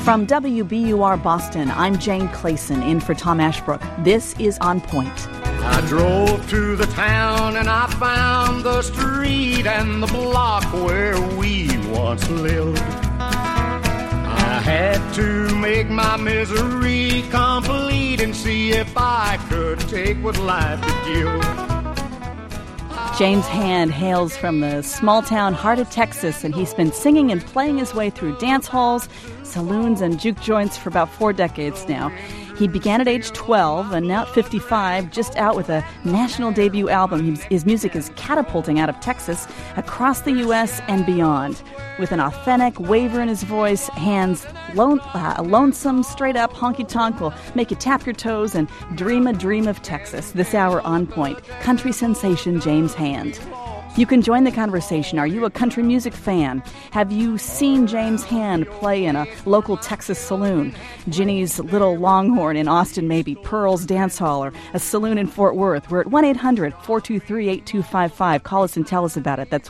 From WBUR Boston, I'm Jane Clayson, in for Tom Ashbrook. This is On Point. I drove to the town and I found the street and the block where we once lived. I had to make my misery complete and see if I could take what life could give. James Hand hails from the small-town heart of Texas, and he's been singing and playing his way through dance halls, saloons, and juke joints for about 4 decades now. He began at age 12, and now at 55, just out with a national debut album. His music is catapulting out of Texas, across the U.S. and beyond. With an authentic waver in his voice, Hand's lonesome, straight-up honky-tonk will make you tap your toes and dream a dream of Texas. This hour On Point, country sensation James Hand. You can join the conversation. Are you a country music fan? Have you seen James Hand play in a local Texas saloon? Ginny's Little Longhorn in Austin, maybe. Pearl's Dance Hall, or a saloon in Fort Worth. We're at 1-800-423-8255. Call us and tell us about it. That's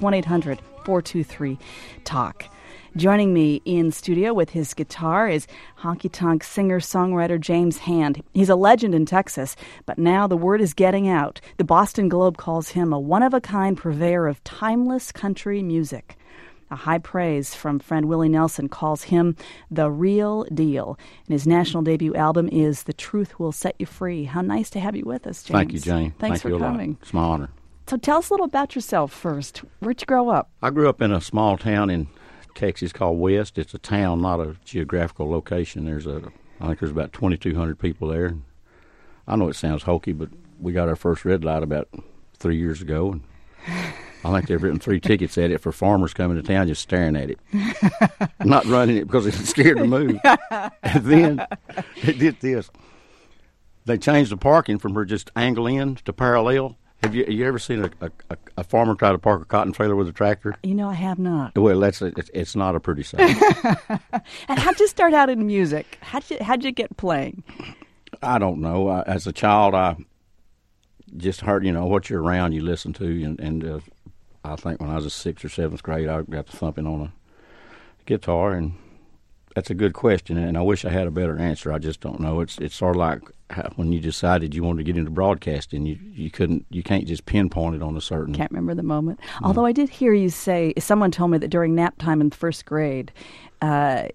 1-800-423-TALK. Joining me in studio with his guitar is honky-tonk singer-songwriter James Hand. He's a legend in Texas, but now the word is getting out. The Boston Globe calls him a one-of-a-kind purveyor of timeless country music. A high praise from friend Willie Nelson calls him the real deal. And his national debut album is The Truth Will Set You Free. How nice to have you with us, James. Thank you, Jane. Thanks for coming. It's my honor. So tell us a little about yourself first. Where'd you grow up? I grew up in a small town in Texas called West. It's a town, not a geographical location. I think there's about 2,200 people there. I know it sounds hokey, but we got our first red light about 3 years ago, and I think they've written 3 tickets at it for farmers coming to town just staring at it. Not running it because they're scared to move. And then they did this. They changed the parking from her just angle in to parallel. Have you ever seen a farmer try to park a cotton trailer with a tractor? You know, I have not. Well, it's not a pretty sight. And how'd you start out in music? How'd you get playing? I don't know. As a child, I just heard, what you're around, you listen to. And I think when I was in 6th or 7th grade, I got to thumping on a guitar. And that's a good question, and I wish I had a better answer. I just don't know. It's sort of like when you decided you wanted to get into broadcasting, you can't just pinpoint it on a certain. Can't remember the moment. No. Although I did hear you say, someone told me that during nap time in 1st grade, they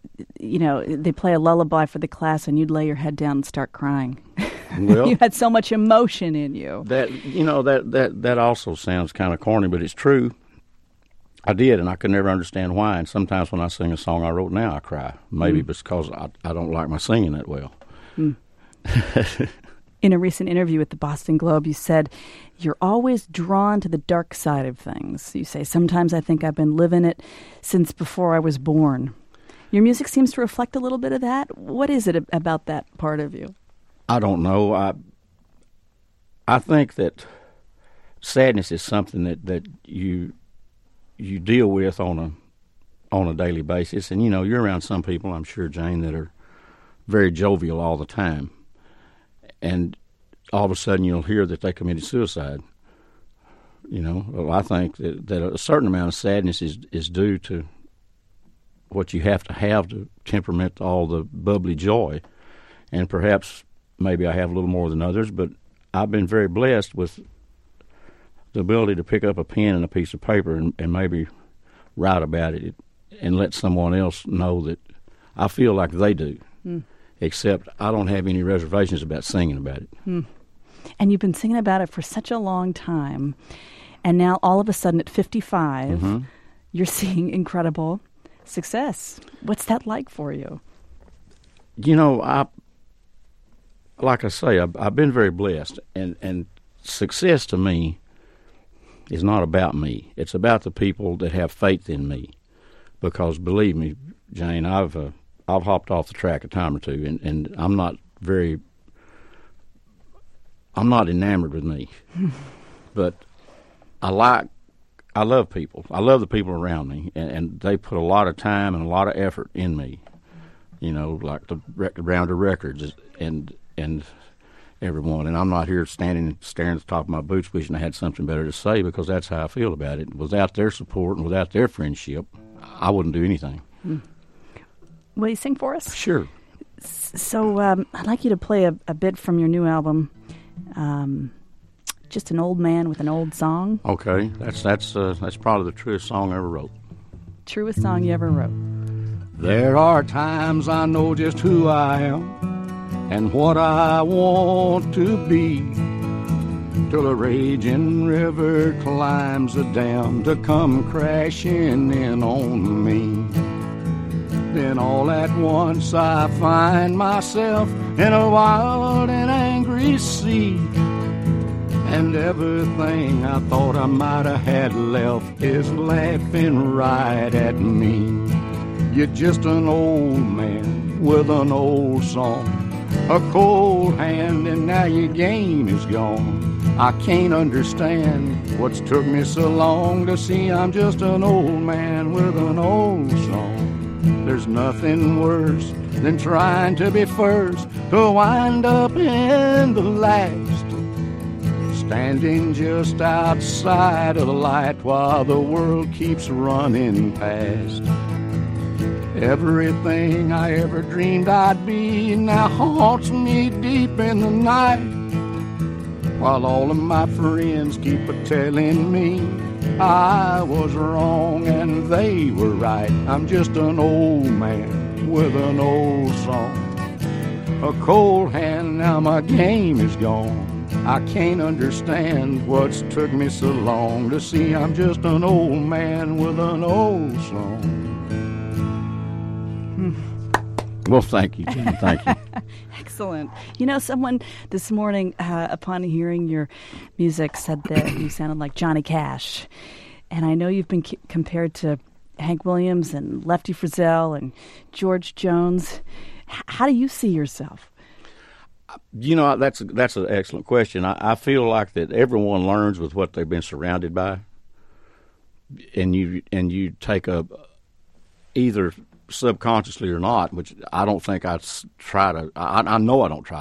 play a lullaby for the class, and you'd lay your head down and start crying. Well, you had so much emotion in you. That also sounds kind of corny, but it's true. I did, and I could never understand why. And sometimes when I sing a song I wrote now, I cry. Maybe because I don't like my singing that well. Mm. In a recent interview with the Boston Globe, you said, you're always drawn to the dark side of things. You say, sometimes I think I've been living it since before I was born. Your music seems to reflect a little bit of that. What is it about that part of you? I don't know. I think that sadness is something that you deal with on a daily basis. And, you're around some people, I'm sure, Jane, that are very jovial all the time. And all of a sudden you'll hear that they committed suicide. Well, I think that a certain amount of sadness is due to what you have to temperament all the bubbly joy. And perhaps maybe I have a little more than others, but I've been very blessed with the ability to pick up a pen and a piece of paper and maybe write about it and let someone else know that I feel like they do, except I don't have any reservations about singing about it. And you've been singing about it for such a long time, and now all of a sudden at 55, you're seeing incredible success. What's that like for you? Like I say, I've been very blessed, and success to me is not about me. It's about the people that have faith in me. Because believe me, Jane, I've hopped off the track a time or two, and I'm not enamored with me. But I love people. I love the people around me, and they put a lot of time and a lot of effort in me. Like the Rounder Records and everyone, and I'm not here standing and staring at the top of my boots wishing I had something better to say, because that's how I feel about it. Without their support and without their friendship, I wouldn't do anything. Will you sing for us? Sure. So I'd like you to play a bit from your new album, Just an Old Man with an Old Song. Okay, that's probably the truest song I ever wrote. Truest song you ever wrote. There are times I know just who I am and what I want to be, till a raging river climbs a dam to come crashing in on me. Then all at once I find myself in a wild and angry sea, and everything I thought I might have had left is laughing right at me. You're just an old man with an old song, a cold hand, and now your game is gone. I can't understand what's took me so long to see I'm just an old man with an old song. There's nothing worse than trying to be first, to wind up in the last, standing just outside of the light while the world keeps running past. Everything I ever dreamed I'd be now haunts me deep in the night, while all of my friends keep a-telling me I was wrong and they were right. I'm just an old man with an old song, a cold hand, now my game is gone. I can't understand what's took me so long to see I'm just an old man with an old song. Well, thank you, Jim. Thank you. Excellent. You know, someone this morning, upon hearing your music, said that you sounded like Johnny Cash. And I know you've been compared to Hank Williams and Lefty Frizzell and George Jones. How do you see yourself? You know, that's an excellent question. I feel like that everyone learns with what they've been surrounded by, and you take either subconsciously or not, which I don't think I'd try to. I know I don't try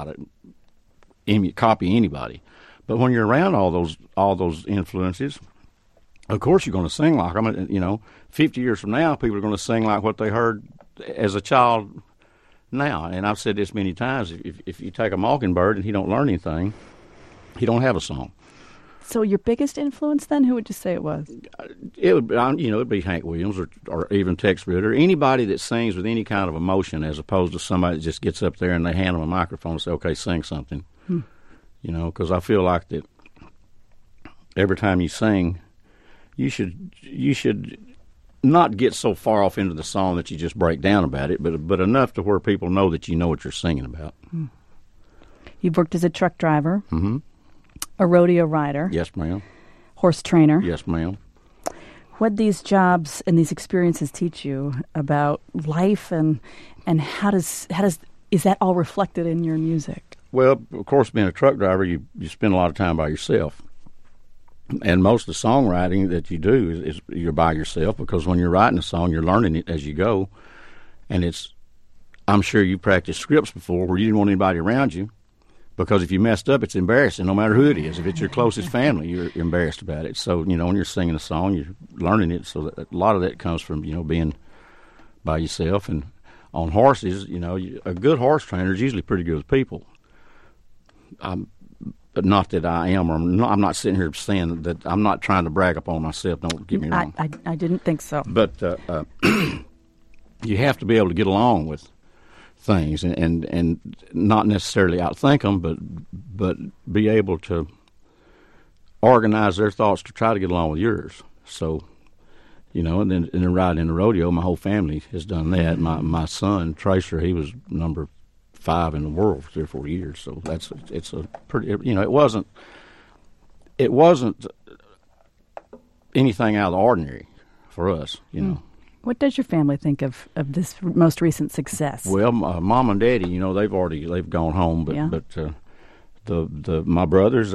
to copy anybody, but when you're around all those influences, of course you're going to sing like them. You know, 50 years from now, people are going to sing like what they heard as a child now. And I've said this many times: if you take a Mockingbird and he don't learn anything, he don't have a song. So your biggest influence, then, who would you say it was? It would, it'd be Hank Williams or even Tex Ritter, anybody that sings with any kind of emotion, as opposed to somebody that just gets up there and they hand them a microphone and say, "Okay, sing something." You know, because I feel like that every time you sing, you should not get so far off into the song that you just break down about it, but enough to where people know that you know what you're singing about. You've worked as a truck driver. Mm-hmm. A rodeo rider. Yes, ma'am. Horse trainer. Yes, ma'am. What these jobs and these experiences teach you about life, and how is that all reflected in your music? Well, of course, being a truck driver, you spend a lot of time by yourself, and most of the songwriting that you do is you're by yourself, because when you're writing a song, you're learning it as you go, and I'm sure you practiced scripts before where you didn't want anybody around you. Because if you messed up, it's embarrassing, no matter who it is. If it's your closest family, you're embarrassed about it. So, when you're singing a song, you're learning it. So that a lot of that comes from, being by yourself. And on horses, a good horse trainer is usually pretty good with people. But not that I am, or I'm not sitting here saying that. I'm not trying to brag upon myself. Don't get me wrong. I didn't think so. But you have to be able to get along with things and not necessarily outthink them, but be able to organize their thoughts to try to get along with yours. So, and then riding in the rodeo, my whole family has done that. My son Tracer, he was number 5 in the world for 3 or 4 years. So it's a pretty, it wasn't anything out of the ordinary for us, What does your family think of this most recent success? Well, Mom and Daddy, they've gone home, but my brothers,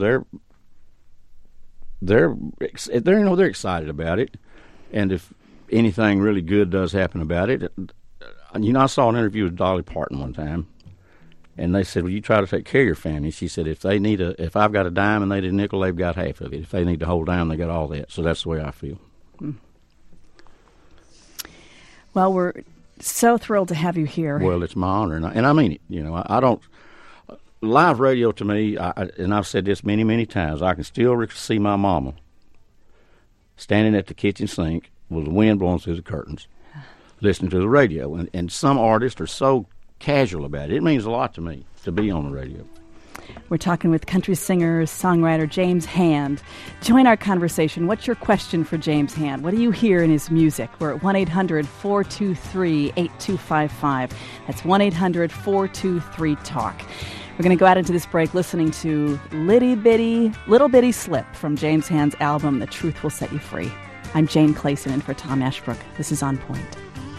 they're excited about it, and if anything really good does happen about it, I saw an interview with Dolly Parton one time, and they said, "Well, you try to take care of your family." She said, "If I've got a dime and they need a nickel, they've got half of it. If they need the whole dime, they got all that." So that's the way I feel. Well, we're So thrilled to have you here. Well, it's my honor, and I mean it. You know, I don't. Live radio to me, and I've said this many, many times, I can still see my mama standing at the kitchen sink with the wind blowing through the curtains, listening to the radio. And some artists are so casual about it. It means a lot to me to be on the radio. We're talking with country singer, songwriter James Hand. Join our conversation. What's your question for James Hand? What do you hear in his music? We're at 1-800-423-8255. That's 1-800-423-TALK. We're going to go out into this break listening to Little Bitty Slip from James Hand's album, The Truth Will Set You Free. I'm Jane Clayson, in for Tom Ashbrook. This is On Point.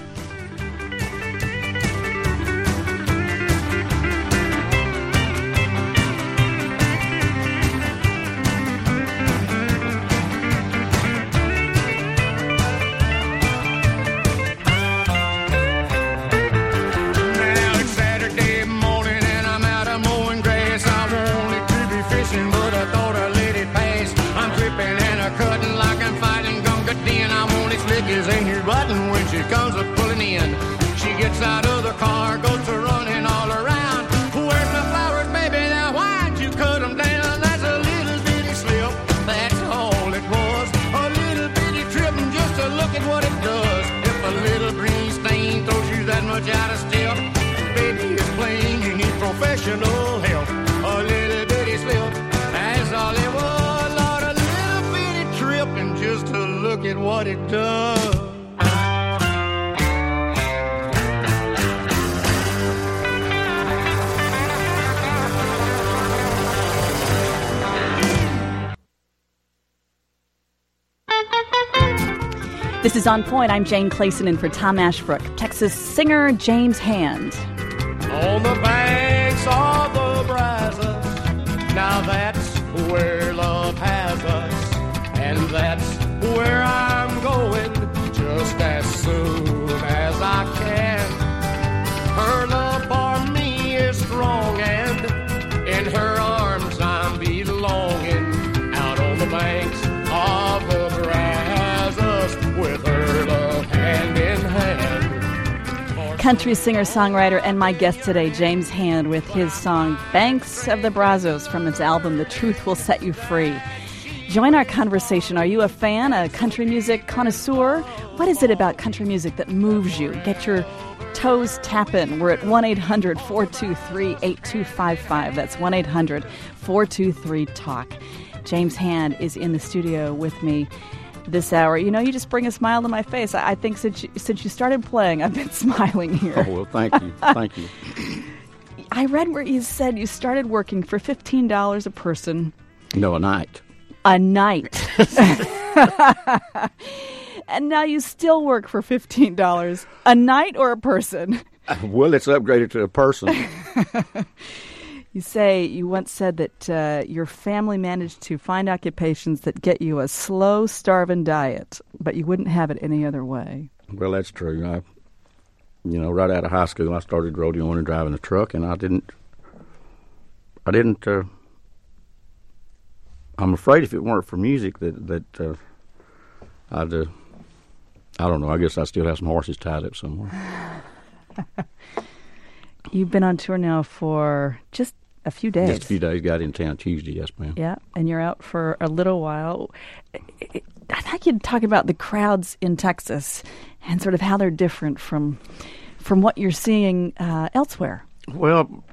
Comes a pulling in. She gets out of the car, goes to running all around. Where's the flowers, baby? Now why'd you cut them down? That's a little bitty slip. That's all it was. A little bitty trip, and just to look at what it does. If a little green stain throws you that much out of step, baby, it's plain you need professional help. A little bitty slip. That's all it was. Lord, a little bitty trip, and just to look at what it does. This is On Point. I'm Jane Clayson, in for Tom Ashbrook. Texas singer James Hand. On the banks of the Brazos, now that's where love has us, and that's where I'm going just as soon as I can. Her love for me is strong, and in her arms I'm belonging, out on the banks of the Brazos, with her love hand in hand. Country singer-songwriter and my guest today, James Hand, with his song Banks of the Brazos from his album The Truth Will Set You Free. Join our conversation. Are you a fan, a country music connoisseur? What is it about country music that moves you? Get your toes tapping. We're at 1-800-423-8255. That's 1-800-423-TALK. James Hand is in the studio with me this hour. You know, you just bring a smile to my face. I think since you started playing, I've been smiling here. Oh, well, thank you. Thank you. I read where you said you started working for $15 a person. No, a night. A night. And now you still work for $15 a night or a person? Well, it's upgraded to a person. You once said that your family managed to find occupations that get you a slow, starving diet, but you wouldn't have it any other way. Well, that's true. Right out of high school, I started rodeoing and driving a truck, and I'm afraid if it weren't for music that I don't know, I guess I still have some horses tied up somewhere. You've been on tour now for just a few days. Just a few days. Got in town Tuesday, yes, ma'am. Yeah, and you're out for a little while. I thought you'd talk about the crowds in Texas and sort of how they're different from what you're seeing elsewhere. Well,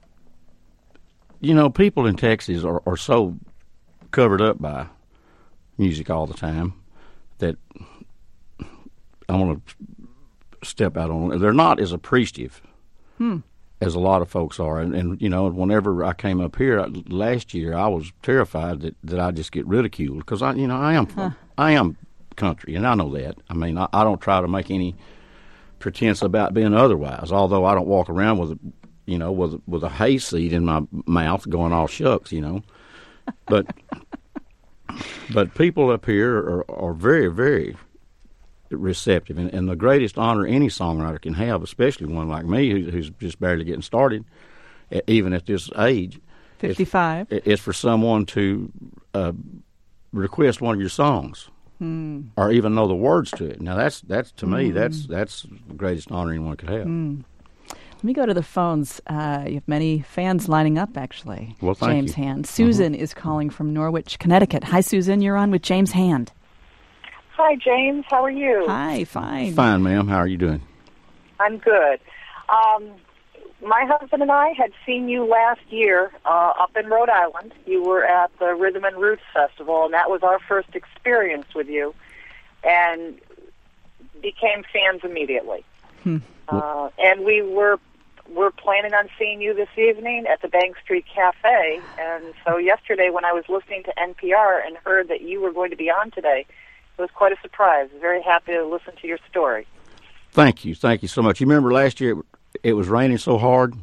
people in Texas are so covered up by music all the time that I want to step out on. They're not as appreciative as a lot of folks are. And whenever I came up here last year, I was terrified that I'd just get ridiculed because I am country, and I know that. I mean, I don't try to make any pretense about being otherwise, although I don't walk around with a hayseed in my mouth going all shucks, But people up here are very, very receptive, and the greatest honor any songwriter can have, especially one like me who's just barely getting started, even at this age, 55, is for someone to request one of your songs. or even know the words to it. Now, that's to me, that's the greatest honor anyone could have. Let me go to the phones. You have many fans lining up, actually. Well, thank James you. Hand. Susan is calling from Norwich, Connecticut. Hi, Susan. You're on with James Hand. Hi, James. How are you? Hi, fine. Fine, ma'am. How are you doing? I'm good. My husband and I had seen you last year up in Rhode Island. You were at the Rhythm and Roots Festival, and that was our first experience with you, and became fans immediately. And we're planning on seeing you this evening at the Bank Street Cafe. And so yesterday when I was listening to NPR and heard that you were going to be on today, it was quite a surprise. Very happy to listen to your story. Thank you so much. You remember last year it was raining so hard?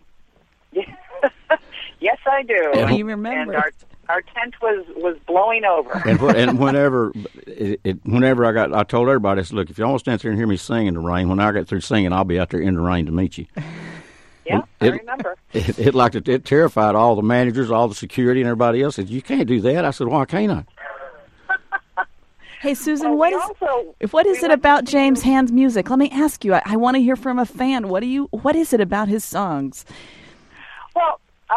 Yes, I do. And you remember. And our tent was blowing over. And whenever I told everybody, I said, look, if y'all want to stand there and hear me sing in the rain, when I get through singing, I'll be out there in the rain to meet you. Yeah, I remember. It terrified all the managers, all the security, and everybody else. Said, you can't do that. I said, why can't I? Hey, Susan, what is it about James Hand's music? Let me ask you. I want to hear from a fan. What is it about his songs? Well,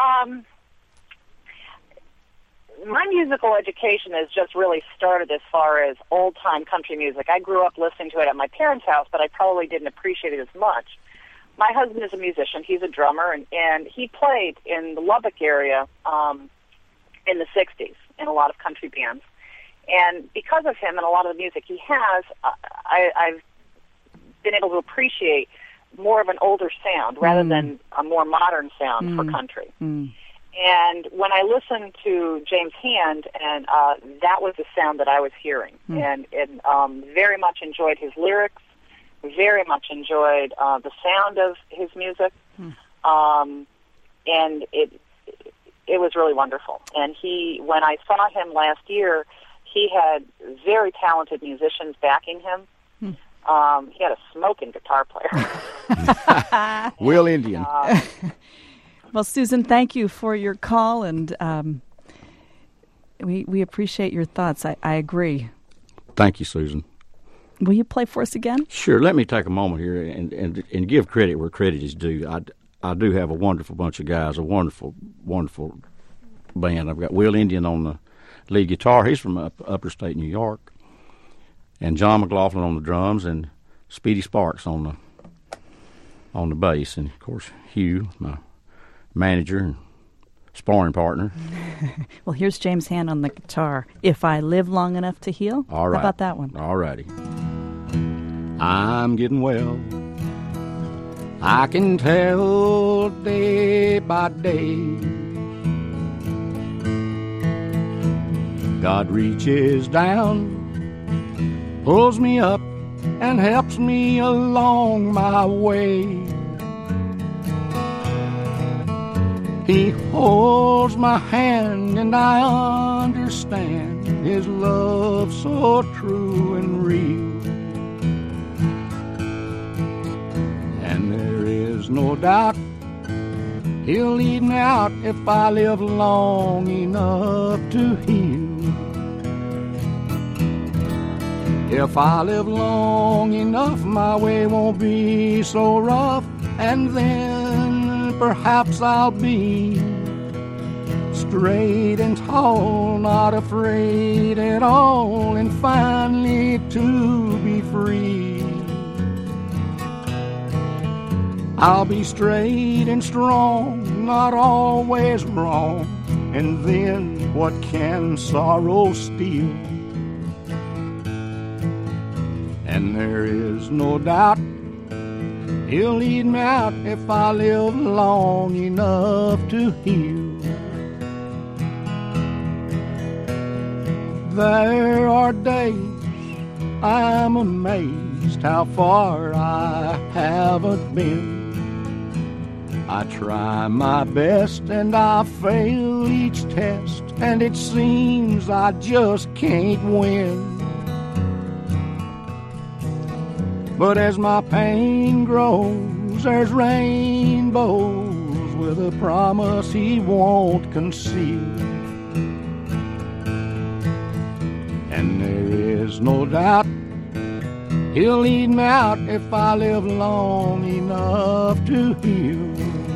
my musical education has just really started as far as old-time country music. I grew up listening to it at my parents' house, but I probably didn't appreciate it as much. My husband is a musician. He's a drummer, and he played in the Lubbock area in the 60s in a lot of country bands. And because of him and a lot of the music he has, I've been able to appreciate more of an older sound rather than a more modern sound for country. And when I listened to James Hand, and that was the sound that I was hearing, and very much enjoyed his lyrics, very much enjoyed the sound of his music, and it was really wonderful. And when I saw him last year, he had very talented musicians backing him. He had a smoking guitar player. Will Indian. Well, Susan, thank you for your call, and we appreciate your thoughts. I agree. Thank you, Susan. Will you play for us again? Sure. Let me take a moment here and give credit where credit is due. I do have a wonderful bunch of guys, a wonderful, wonderful band. I've got Will Indian on the lead guitar. He's from upper state New York. And John McLaughlin on the drums, and Speedy Sparks on the bass. And, of course, Hugh, my manager and sparring partner. Well, here's James Hand on the guitar. If I Live Long Enough to Heal. All right. How about that one? All righty. I'm getting well. I can tell day by day. God reaches down, pulls me up, and helps me along my way. He holds my hand, and I understand His love so true and real. And there is no doubt He'll lead me out if I live long enough to heal. If I live long enough, my way won't be so rough, and then perhaps I'll be straight and tall, not afraid at all, and finally to be free. I'll be straight and strong, not always wrong, and then what can sorrow steal? And there is no doubt He'll lead me out if I live long enough to heal. There are days I'm amazed how far I haven't been. I try my best and I fail each test, and it seems I just can't win. But as my pain grows, there's rainbows with a promise He won't conceal. And there is no doubt he'll lead me out if I live long enough to heal.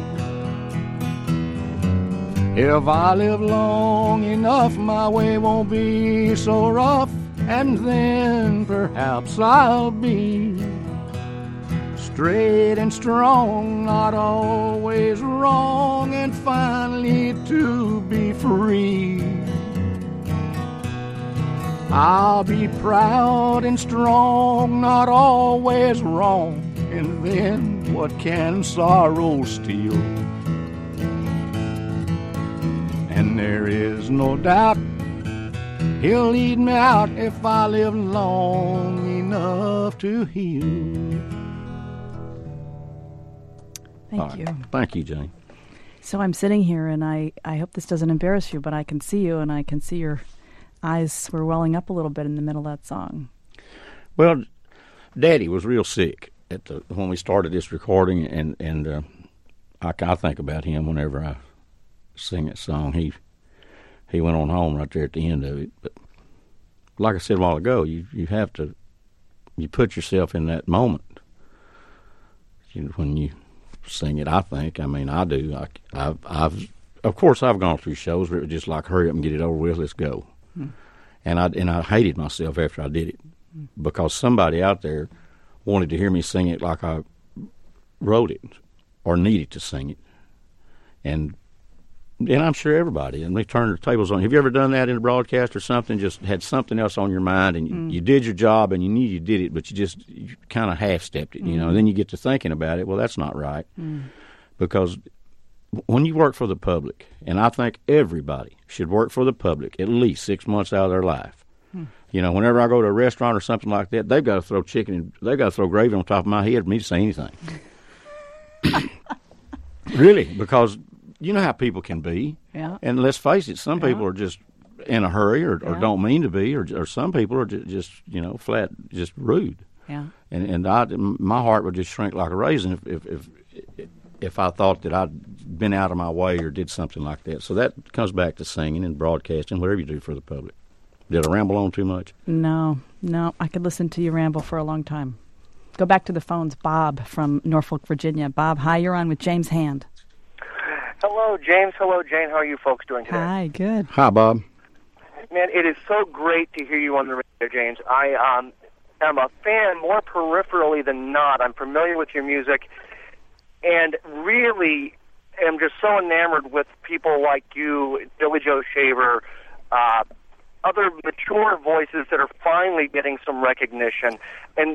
If I live long enough, my way won't be so rough, and then perhaps I'll be straight and strong, not always wrong, and finally to be free. I'll be proud and strong, not always wrong, and then what can sorrow steal? And there is no doubt he'll lead me out if I live long enough to heal. Thank you. Thank you, Jane. So I'm sitting here, and I hope this doesn't embarrass you, but I can see you, and I can see your eyes were welling up a little bit in the middle of that song. Well, Daddy was real sick when we started this recording, and I think about him whenever I sing that song. He went on home right there at the end of it. But like I said a while ago, you have to put yourself in that moment when you sing it. I think. I mean, I do. I've of course I've gone through shows where it was just like, hurry up and get it over with. Let's go. And I hated myself after I did it because somebody out there wanted to hear me sing it like I wrote it or needed to sing it, and I'm sure everybody, and they turned their tables on. Have you ever done that in a broadcast or something? Just had something else on your mind, and you did your job, and you knew you did it, but you kind of half-stepped it, you know. And then you get to thinking about it. Well, that's not right, because when you work for the public, and I think everybody should work for the public at least 6 months out of their life. You know, whenever I go to a restaurant or something like that, they've got to throw they've got to throw gravy on top of my head for me to say anything. Really, because you know how people can be. Yeah. And let's face it, some people are just in a hurry or don't mean to be, or some people are just flat, just rude. Yeah. And my heart would just shrink like a raisin if I thought that I'd been out of my way or did something like that. So that comes back to singing and broadcasting, whatever you do for the public. Did I ramble on too much? No. I could listen to you ramble for a long time. Go back to the phones. Bob from Norfolk, Virginia. Bob, hi, you're on with James Hand. Hello, James. Hello, Jane. How are you folks doing today? Hi, good. Hi, Bob. Man, it is so great to hear you on the radio, James. I am a fan more peripherally than not. I'm familiar with your music and really am just so enamored with people like you, Billy Joe Shaver, other mature voices that are finally getting some recognition. And,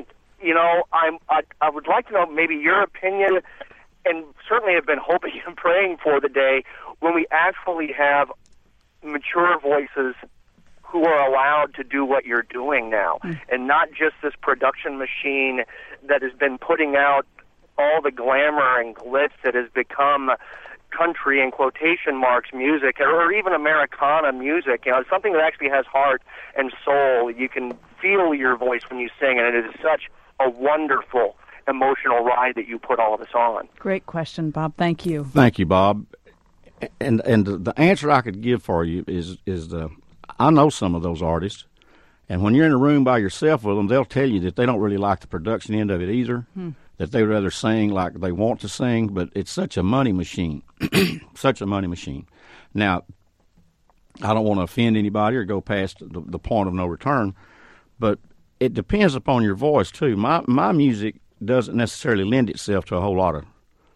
I would like to know maybe your opinion, and certainly have been hoping and praying for the day when we actually have mature voices who are allowed to do what you're doing now, and not just this production machine that has been putting out all the glamour and glitz that has become country in quotation marks music, or even Americana music. Something that actually has heart and soul. You can feel your voice when you sing, and it is such a wonderful emotional ride that you put all of us on. Great question, Bob. Thank you. Thank you, Bob. And the answer I could give for you is I know some of those artists, and when you're in a room by yourself with them, they'll tell you that they don't really like the production end of it either, that they'd rather sing like they want to sing, but it's such a money machine, such a money machine. Now, I don't want to offend anybody or go past the point of no return, but it depends upon your voice, too. My music doesn't necessarily lend itself to a whole lot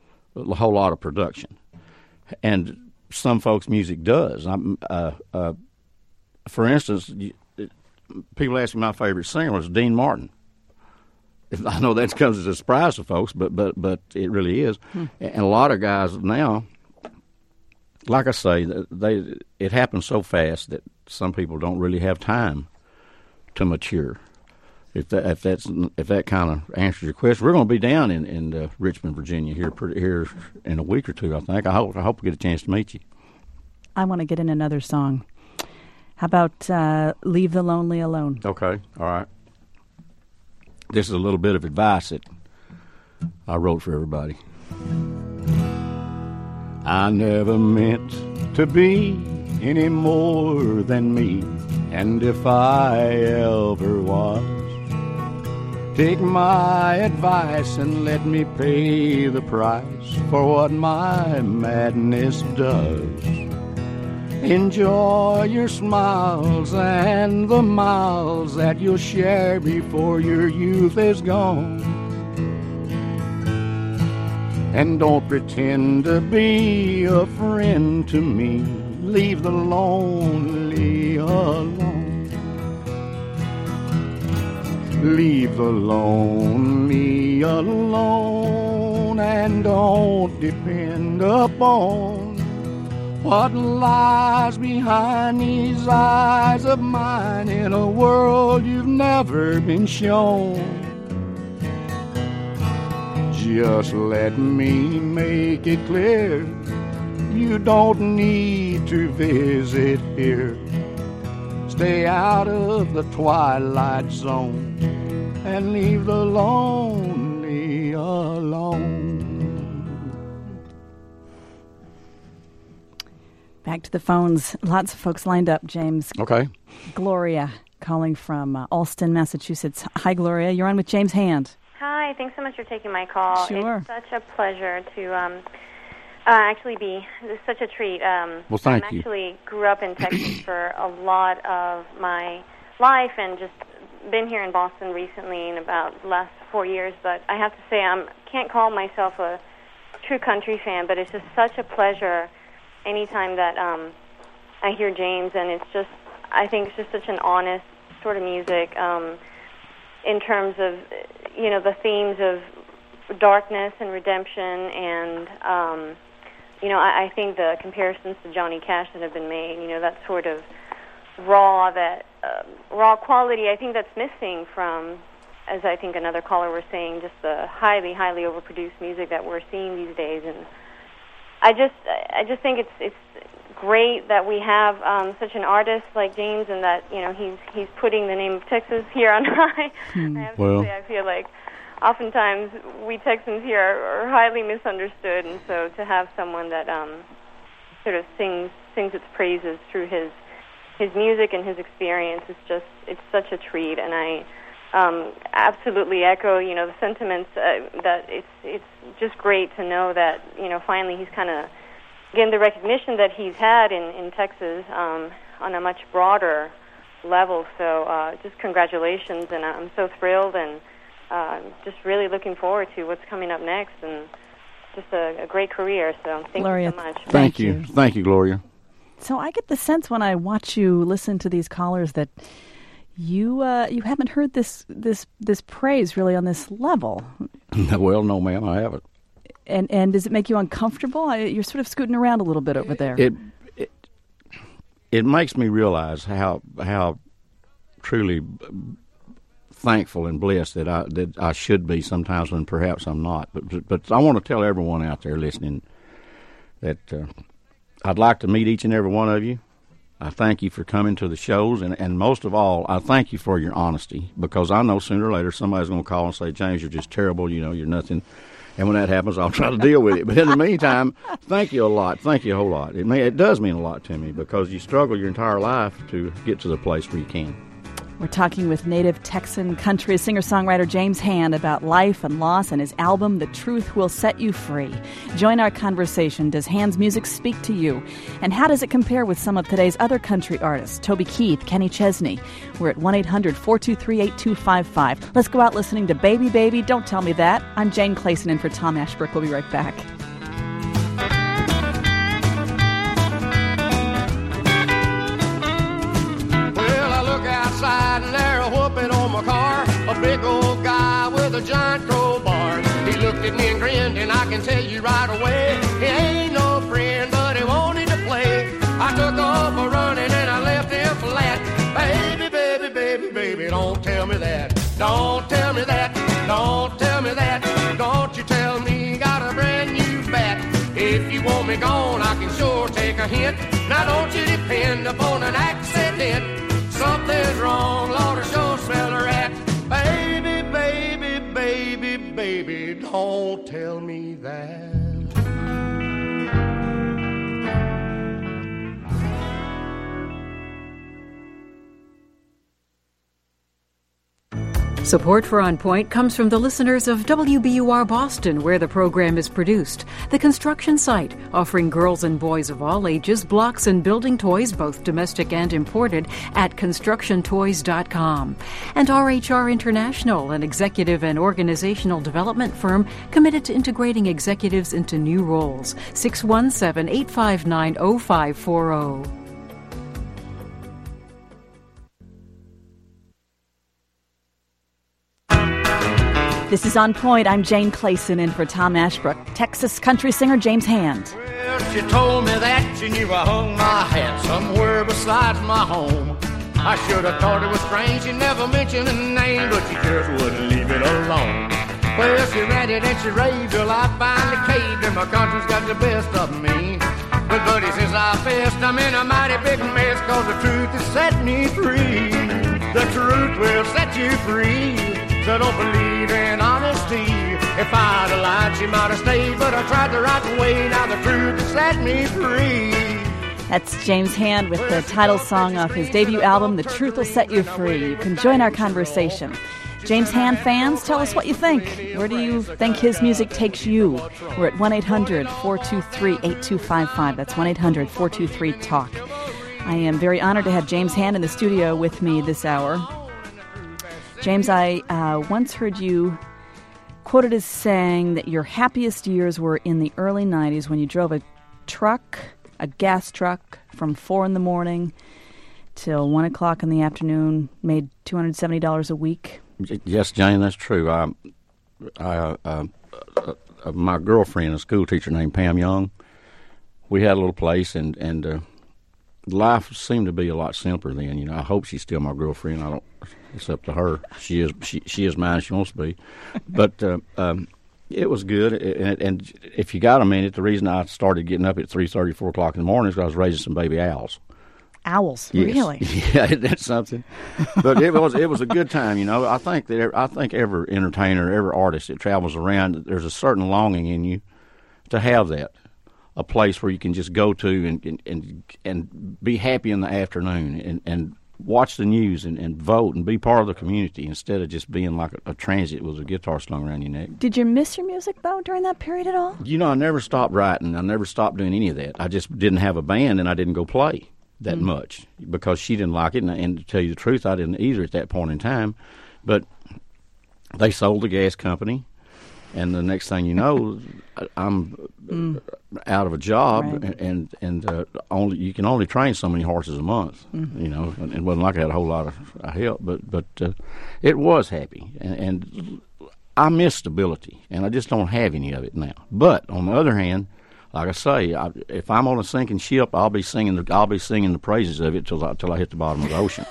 of production, and some folks' music does. For instance, people ask me my favorite singer was Dean Martin. I know that comes as a surprise to folks, but it really is. And a lot of guys now, like I say, it happens so fast that some people don't really have time to mature. If that kind of answers your question, we're going to be down in Richmond, Virginia here in a week or two. I think. I hope we get a chance to meet you. I want to get in another song. How about "Leave the Lonely Alone"? Okay, all right. This is a little bit of advice that I wrote for everybody. I never meant to be any more than me. And if I ever was, take my advice and let me pay the price for what my madness does. Enjoy your smiles and the miles that you'll share before your youth is gone. And don't pretend to be a friend to me. Leave the lonely alone. Leave the lonely alone, and don't depend upon what lies behind these eyes of mine in a world you've never been shown. Just let me make it clear, you don't need to visit here. Stay out of the twilight zone and leave the lonely alone. Back to the phones. Lots of folks lined up, James. Okay. Gloria calling from Alston, Massachusetts. Hi, Gloria. You're on with James Hand. Hi. Thanks so much for taking my call. Sure. It's such a pleasure to actually be. It's such a treat. Well, thank you. I actually grew up in Texas for a lot of my life and just been here in Boston recently in about the last 4 years. But I have to say I can't call myself a true country fan, but it's just such a pleasure anytime that I hear James, and it's just, I think it's just such an honest sort of music in terms of, you know, the themes of darkness and redemption, and, you know, I think the comparisons to Johnny Cash that have been made, you know, that sort of raw quality, I think that's missing from, as I think another caller was saying, just the highly, highly overproduced music that we're seeing these days. And I just think it's great that we have such an artist like James, and that, you know, he's putting the name of Texas here on high. I have to say, I feel like oftentimes we Texans here are highly misunderstood, and so to have someone that sort of sings its praises through his music and his experience is just, it's such a treat. And I absolutely echo, you know, the sentiments that it's just great to know that, you know, finally he's kind of getting the recognition that he's had in Texas on a much broader level. So just congratulations, and I'm so thrilled, and just really looking forward to what's coming up next, and just a great career. So thank Gloria, you so much. Thank you. Thank you, Gloria. So I get the sense when I watch you listen to these callers that you haven't heard this praise really on this level. Well, no, ma'am, I haven't. And does it make you uncomfortable? You're sort of scooting around a little bit over there. It makes me realize how truly thankful and blessed that I should be sometimes when perhaps I'm not. But I want to tell everyone out there listening that I'd like to meet each and every one of you. I thank you for coming to the shows, and most of all, I thank you for your honesty, because I know sooner or later somebody's going to call and say, James, you're just terrible, you know, you're nothing. And when that happens, I'll try to deal with it. But in the meantime, thank you a lot. Thank you a whole lot. It does mean a lot to me, because you struggle your entire life to get to the place where you can. We're talking with native Texan country singer-songwriter James Hand about life and loss and his album, The Truth Will Set You Free. Join our conversation. Does Hand's music speak to you? And how does it compare with some of today's other country artists, Toby Keith, Kenny Chesney? We're at 1-800-423-8255. Let's go out listening to Baby, Baby, Don't Tell Me That. I'm Jane Clayson, in for Tom Ashbrook. We'll be right back. And there a whooping on my car, a big old guy with a giant crowbar. He looked at me and grinned, and I can tell you right away, he ain't no friend, but he wanted to play. I took off a running and I left him flat. Baby, baby, baby, baby, don't tell me that. Don't tell me that. Don't tell me that. Don't you tell me you got a brand new bat. If you want me gone, I can sure take a hint. Now don't you depend upon an accident. Something's wrong, Lord, I sure smell a rat. Baby, baby, baby, baby, don't tell me that. Support for On Point comes from the listeners of WBUR Boston, where the program is produced, the construction site, offering girls and boys of all ages blocks and building toys, both domestic and imported, at constructiontoys.com. And RHR International, an executive and organizational development firm committed to integrating executives into new roles. 617-859-0540. This is On Point. I'm Jane Clayson in for Tom Ashbrook. Texas country singer James Hand. Well, she told me that she knew I hung my hat somewhere besides my home. I should have thought it was strange. She never mentioned a name, but she just wouldn't leave it alone. Well, she ranted and she raved till I finally caved, and my conscience got the best of me. But buddy, since I fessed, I'm in a mighty big mess, 'cause the truth has set me free. The truth will set you free. So don't believe in honesty. If I'd have lied, she might have stayed, but I tried the right way. Now the truth has set me free. That's James Hand with the title song off his debut album, The Truth Will Set You Free. You can join our conversation. James Hand fans, tell us what you think. Where do you think his music takes you? We're at 1-800-423-8255. That's 1-800-423-TALK. I am very honored to have James Hand in the studio with me this hour. James, I once heard you quoted as saying that your happiest years were in the early 90s when you drove a gas truck, from 4 in the morning till 1 o'clock in the afternoon, made $270 a week. Yes, Jane, that's true. My girlfriend, a school teacher named Pam Young, we had a little place, and life seemed to be a lot simpler then. You know, I hope she's still my girlfriend. I don't. It's up to her. She is mine. She wants to be, but it was good. And if you got a minute, the reason I started getting up at 3:30, 4 o'clock in the morning is because I was raising some baby owls. Owls, yes. Really? Yeah, that's something. But it was a good time. You know, I think every entertainer, every artist that travels around, there's a certain longing in you to have that. A place where you can just go to and be happy in the afternoon and watch the news and vote and be part of the community instead of just being like a transit with a guitar slung around your neck. Did you miss your music, though, during that period at all? You know, I never stopped writing. I never stopped doing any of that. I just didn't have a band, and I didn't go play that much because she didn't like it. And to tell you the truth, I didn't either at that point in time. But they sold the gas company. And the next thing you know, I'm out of a job, right. and you can only train so many horses a month. You know, and it wasn't like I had a whole lot of help, but it was happy, and I miss stability, and I just don't have any of it now. But on the other hand, like I say, if I'm on a sinking ship, I'll be singing the praises of it till I hit the bottom of the ocean.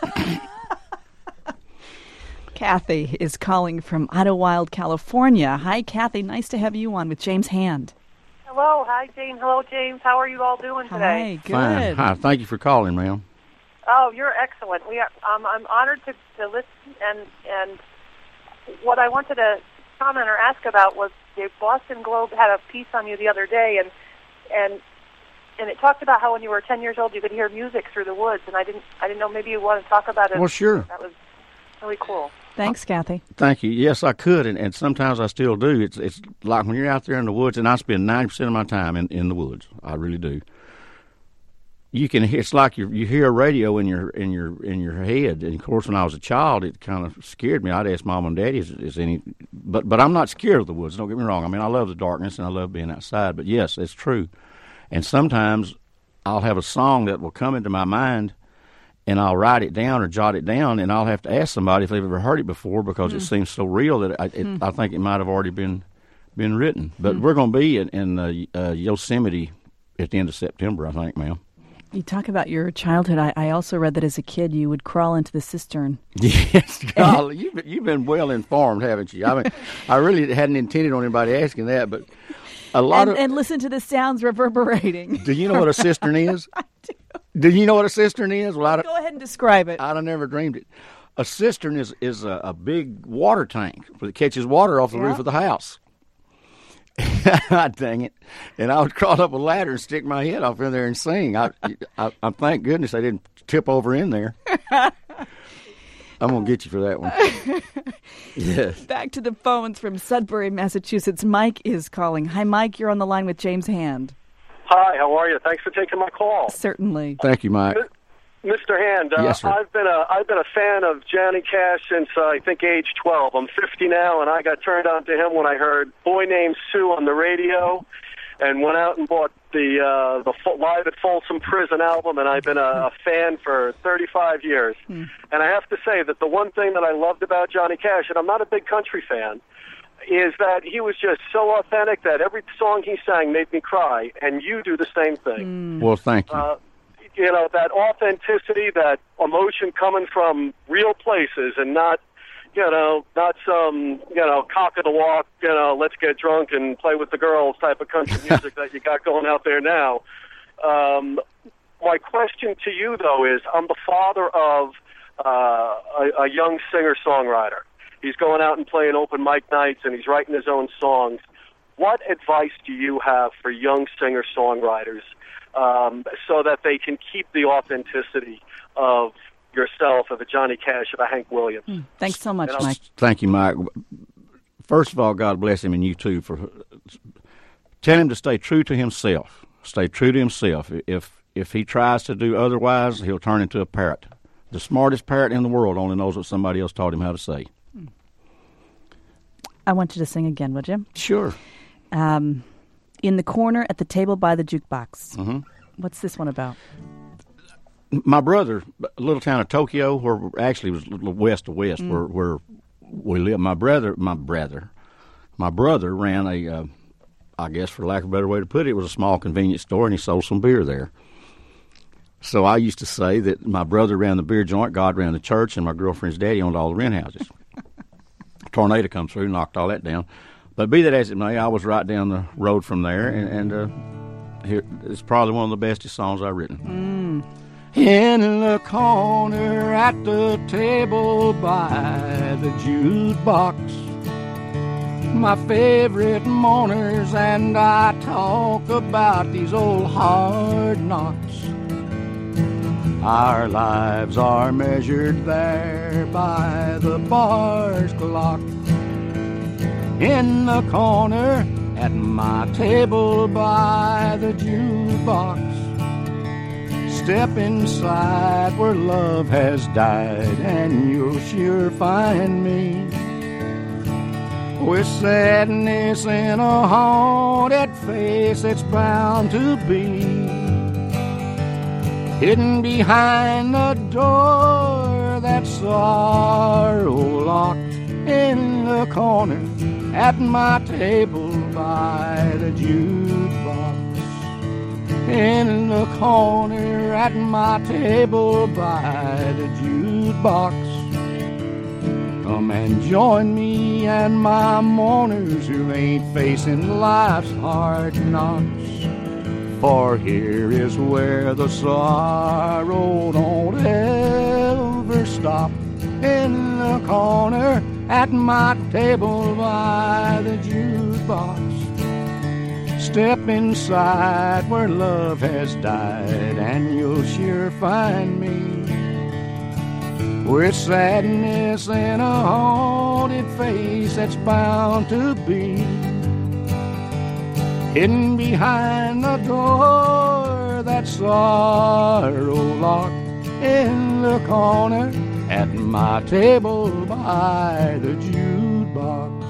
Kathy is calling from Idlewild, California. Hi, Kathy. Nice to have you on with James Hand. Hello. Hi, Jane. Hello, James. How are you all doing today? Hi, good. Fine. Hi. Thank you for calling, ma'am. Oh, you're excellent. I'm honored to listen, and what I wanted to comment or ask about was the Boston Globe had a piece on you the other day, and it talked about how when you were 10 years old you could hear music through the woods, and I didn't know, maybe you want to talk about it. Well, sure. That was really cool. Thanks, Kathy. Thank you. Yes, I could, and sometimes I still do. It's like when you're out there in the woods, and I spend 90% of my time in the woods. I really do. You can hear, it's like you hear a radio in your head. And of course, when I was a child, it kind of scared me. I'd ask Mom and Daddy, "Is any?" But I'm not scared of the woods. Don't get me wrong. I mean, I love the darkness and I love being outside. But yes, it's true. And sometimes I'll have a song that will come into my mind, and I'll write it down or jot it down, and I'll have to ask somebody if they've ever heard it before because it seems so real that I think it might have already been written. But we're going to be in Yosemite at the end of September, I think, ma'am. You talk about your childhood. I also read that as a kid you would crawl into the cistern. Yes, golly, you've been well informed, haven't you? I mean, I really hadn't intended on anybody asking that, but a lot and listen to the sounds reverberating. Do you know what a cistern is? I do. Do you know what a cistern is? Well, go ahead and describe it. I'd have never dreamed it. A cistern is a big water tank that catches water off the roof of the house. Dang it. And I would crawl up a ladder and stick my head off in there and sing. I thank goodness I didn't tip over in there. I'm going to get you for that one. Yes. Back to the phones from Sudbury, Massachusetts. Mike is calling. Hi, Mike. You're on the line with James Hand. Hi, how are you? Thanks for taking my call. Certainly. Thank you, Mike. Mr. Hand, Yes, sir. I've been a fan of Johnny Cash since I think age 12. I'm 50 now, and I got turned on to him when I heard "Boy Named Sue" on the radio, and went out and bought the Live at Folsom Prison album, and I've been a fan for 35 years. And I have to say that the one thing that I loved about Johnny Cash, and I'm not a big country fan, is that he was just so authentic that every song he sang made me cry, and you do the same thing. Well, thank you. You know, that authenticity, that emotion coming from real places and not some, cock of the walk, let's get drunk and play with the girls type of country music that you got going out there now. My question to you, though, is I'm the father of a young singer-songwriter. He's going out and playing open mic nights, and he's writing his own songs. What advice do you have for young singer-songwriters so that they can keep the authenticity of yourself, of a Johnny Cash, of a Hank Williams? Thanks so much, Mike. Thank you, Mike. First of all, God bless him and you too. Tell him to stay true to himself. Stay true to himself. If he tries to do otherwise, he'll turn into a parrot. The smartest parrot in the world only knows what somebody else taught him how to say. I want you to sing again, would you? Sure. In the corner at the table by the jukebox. Mm-hmm. What's this one about? My brother, a little town of Tokyo, where actually it was a little west of West, where we live. My brother ran a, I guess for lack of a better way to put it, it was a small convenience store, and he sold some beer there. So I used to say that my brother ran the beer joint, God ran the church, and my girlfriend's daddy owned all the rent houses. A tornado come through, knocked all that down. But be that as it may, I was right down the road from there, and here it's probably one of the bestest songs I've written. In the corner at the table by the jukebox, my favorite mourners and I talk about these old hard knocks. Our lives are measured there by the bar's clock. In the corner at my table by the jukebox, step inside where love has died, and you'll sure find me with sadness in a haunted face that's bound to be hidden behind the door that sorrow locked. In the corner at my table by the jukebox, in the corner at my table by the jukebox, come and join me and my mourners who ain't facing life's hard knocks. For here is where the sorrow don't ever stop. In the corner at my table by the jukebox, step inside where love has died, and you'll sure find me with sadness in a haunted face that's bound to be hidden behind the door that sorrow locked. In the corner at my table by the jukebox.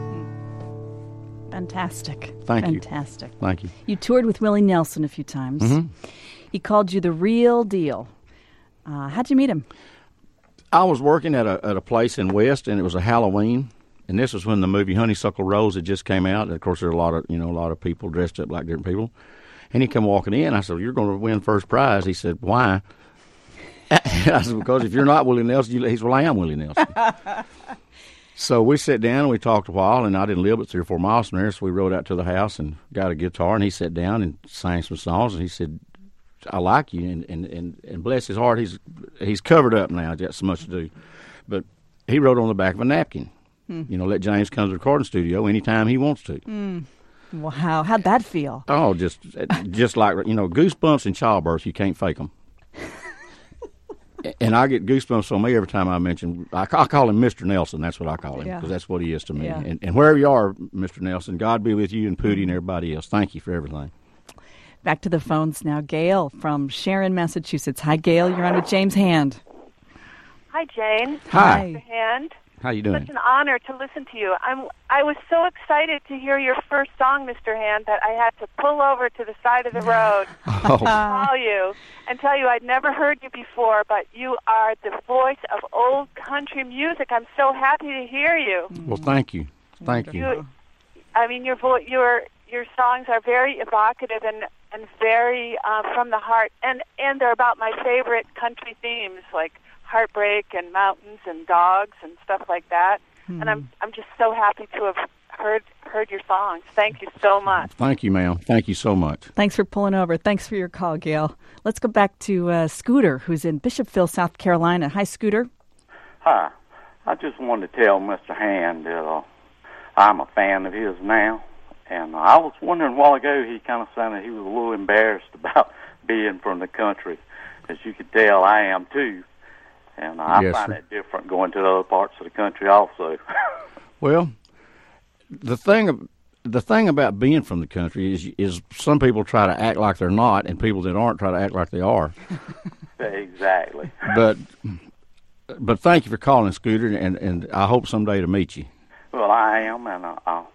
Fantastic. Thank you. Fantastic. Thank you. You toured with Willie Nelson a few times. Mm-hmm. He called you the real deal. How'd you meet him? I was working at a place in West, and it was a Halloween, and this was when the movie Honeysuckle Rose had just came out. And of course, there were a lot of people dressed up like different people. And he come walking in. I said, "You're going to win first prize." He said, "Why?" I said, "Because if you're not Willie Nelson," he said, "Well, I am Willie Nelson." So we sat down and we talked a while, and I didn't live but 3 or 4 miles from there, so we rode out to the house and got a guitar, and he sat down and sang some songs, and he said, "I like you," and bless his heart, he's covered up now, he's got so much to do. But he wrote on the back of a napkin, let James come to the recording studio anytime he wants to. Wow, how'd that feel? Oh, just like, goosebumps in childbirth, you can't fake them. And I get goosebumps on me every time I mention. I call him Mr. Nelson. That's what I call him, Yeah. because that's what he is to me. Yeah. And wherever you are, Mr. Nelson, God be with you and Pootie and everybody else. Thank you for everything. Back to the phones now. Gail from Sharon, Massachusetts. Hi, Gail. You're on with James Hand. Hi, Jane. Hi. Mr. Hand. How you doing? Such an honor to listen to you. I was so excited to hear your first song, Mr. Hand, that I had to pull over to the side of the road Oh. call you and tell you I'd never heard you before, but you are the voice of old country music. I'm so happy to hear you. Well, thank you. Thank you. I mean, your songs are very evocative and very from the heart, and they're about my favorite country themes like heartbreak and mountains and dogs and stuff like that. And I'm just so happy to have heard your songs. Thank you so much. Thank you, ma'am. Thank you so much. Thanks for pulling over. Thanks for your call, Gail. Let's go back to Scooter, who's in Bishopville, South Carolina. Hi, Scooter. Hi. I just wanted to tell Mr. Hand that I'm a fan of his now. And I was wondering a while ago, he kind of sounded he was a little embarrassed about being from the country. As you could tell, I am too. And I Yes, find sir. it different going to the other parts of the country also. Well, the thing about being from the country is some people try to act like they're not, and people that aren't try to act like they are. Exactly. But thank you for calling, Scooter, and I hope someday to meet you. Well, I am, and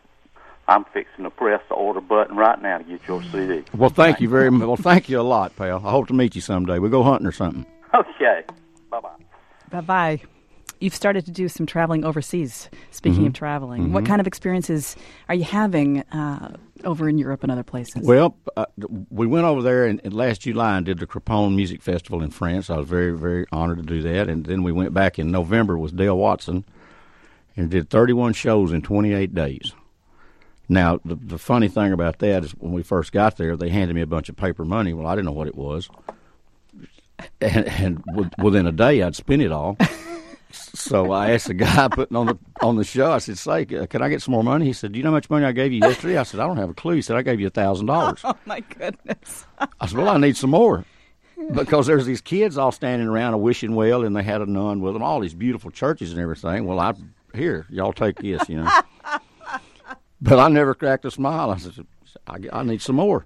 I'm fixing to press the order button right now to get your CD. Well, thank you very much. Well, thank you a lot, pal. I hope to meet you someday. We'll go hunting or something. Okay. Bye-bye. Bye-bye. You've started to do some traveling overseas. Speaking of traveling, what kind of experiences are you having over in Europe and other places? Well, we went over there in last July and did the Crepone Music Festival in France. I was very, very honored to do that. And then we went back in November with Dale Watson and did 31 shows in 28 days. Now, the funny thing about that is when we first got there, they handed me a bunch of paper money. Well, I didn't know what it was. And within a day, I'd spent it all. So I asked the guy putting on the show, I said, say, can I get some more money? He said, do you know how much money I gave you yesterday? I said, I don't have a clue. He said, I gave you $1,000. Oh, my goodness. I said, well, I need some more. Because there's these kids all standing around a wishing well, and they had a nun with them, all these beautiful churches and everything. Well, here, y'all take this, you know. But I never cracked a smile. I said, I need some more.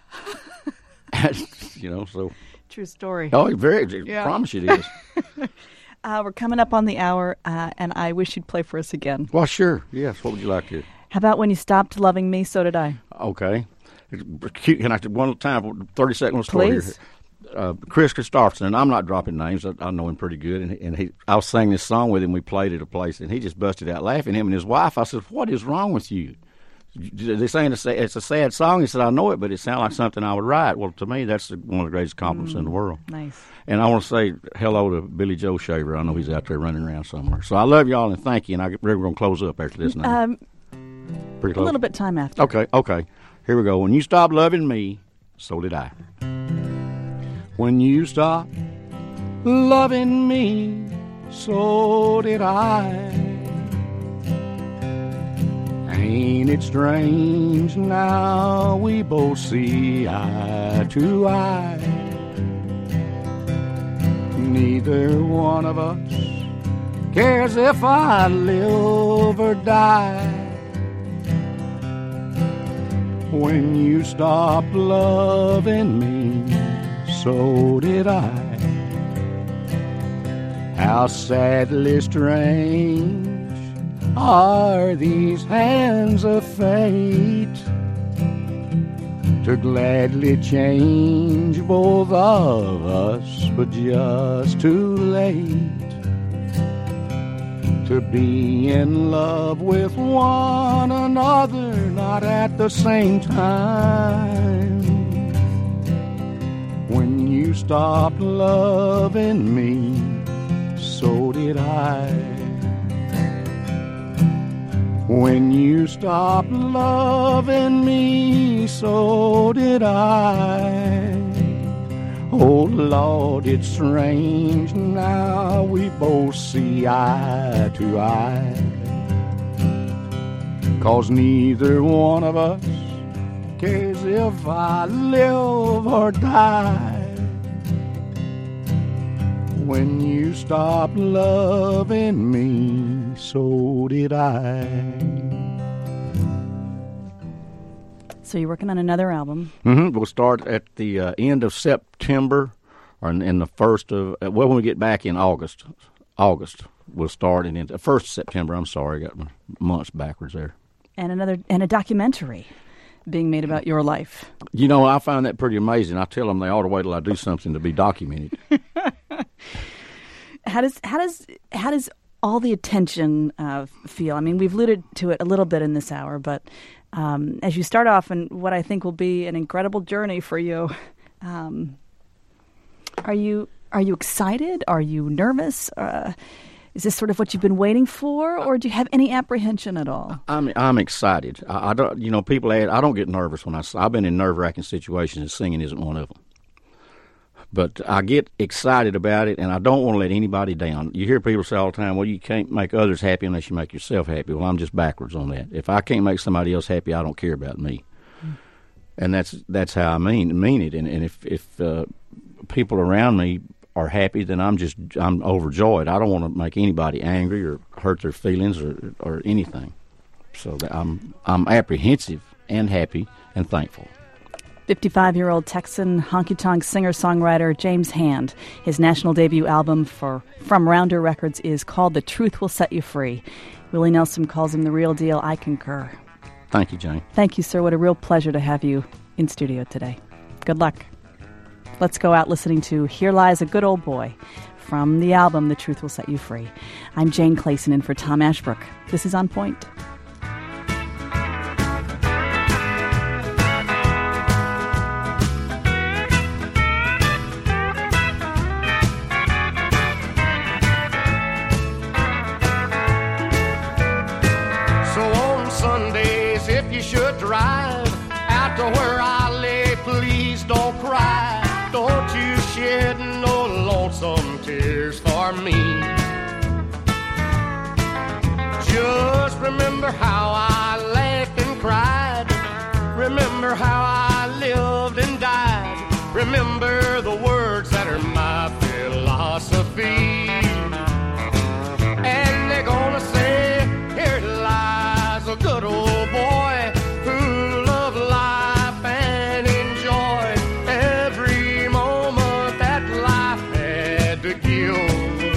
You know, so. True story. Oh, I promise you it is. We're coming up on the hour, and I wish you'd play for us again. Well, sure. Yes. What would you like to? How about When You Stopped Loving Me, So Did I? Okay. Can I one time, 30-second story Please. here? Chris Christopherson, and I'm not dropping names. I know him pretty good. And I was singing this song with him. We played at a place, and he just busted out laughing. Him and his wife. I said, "What is wrong with you?" They're saying it's a sad song. He said, "I know it, but it sounds like something I would write." Well, to me, that's one of the greatest compliments in the world. Nice. And I want to say hello to Billy Joe Shaver. I know he's out there running around somewhere. So I love y'all and thank you. And we're going to close up after this now. Pretty A close. little bit time after. Okay. Here we go. When you stopped loving me, so did I. When you stopped loving me, so did I. Ain't it strange now we both see eye to eye? Neither one of us cares if I live or die. When you stopped loving me, so did I. How sadly strange are these hands of fate to gladly change both of us, but just too late to be in love with one another, not at the same time. When you stopped loving me, so did I. When you stopped loving me, so did I. Oh, Lord, it's strange now we both see eye to eye. 'Cause neither one of us cares if I live or die. When you stopped loving me, so did I. So you're working on another album. Mm-hmm. We'll start at the end of September, or in the first of, well, when we get back in August, we'll start it in the 1st of September. I'm sorry, I got my months backwards there. And a documentary being made about your life. You know, I find that pretty amazing. I tell them they ought to wait till I do something to be documented. How does all the attention feel? I mean, we've alluded to it a little bit in this hour, but as you start off in what I think will be an incredible journey for you, are you excited? Are you nervous? Is this sort of what you've been waiting for, or do you have any apprehension at all? I'm excited. I don't. You know, people add. I don't get nervous when I've been in nerve-wracking situations, and singing isn't one of them. But I get excited about it, and I don't want to let anybody down. You hear people say all the time, "Well, you can't make others happy unless you make yourself happy." Well, I'm just backwards on that. If I can't make somebody else happy, I don't care about me. And that's how I mean it. And if people around me are happy, then I'm overjoyed. I don't want to make anybody angry or hurt their feelings or anything. So I'm apprehensive and happy and thankful. 55-year-old Texan honky-tonk singer-songwriter James Hand. His national debut album from Rounder Records is called The Truth Will Set You Free. Willie Nelson calls him the real deal. I concur. Thank you, Jane. Thank you, sir. What a real pleasure to have you in studio today. Good luck. Let's go out listening to Here Lies a Good Old Boy from the album The Truth Will Set You Free. I'm Jane Clayson in for Tom Ashbrook. This is On Point. So on Sundays, if you should drive out to where I lay, please don't cry. Don't you shed no lonesome tears for me. Just remember how I laughed and cried. Remember how I lived and died. Remember the words that are my philosophy. And they're gonna say, here lies a good old boy who loved life and enjoyed every moment that life had to give.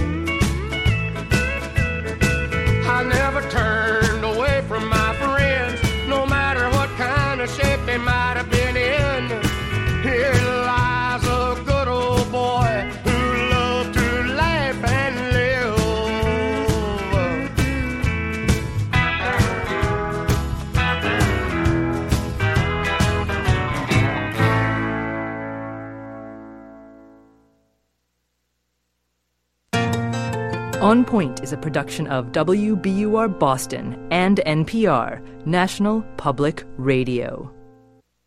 I never turned away from my friends, no matter what kind of shape they might have been in. Here lies a good old boy who loved to laugh and live. On Point is a production of WBUR Boston and NPR, National Public Radio.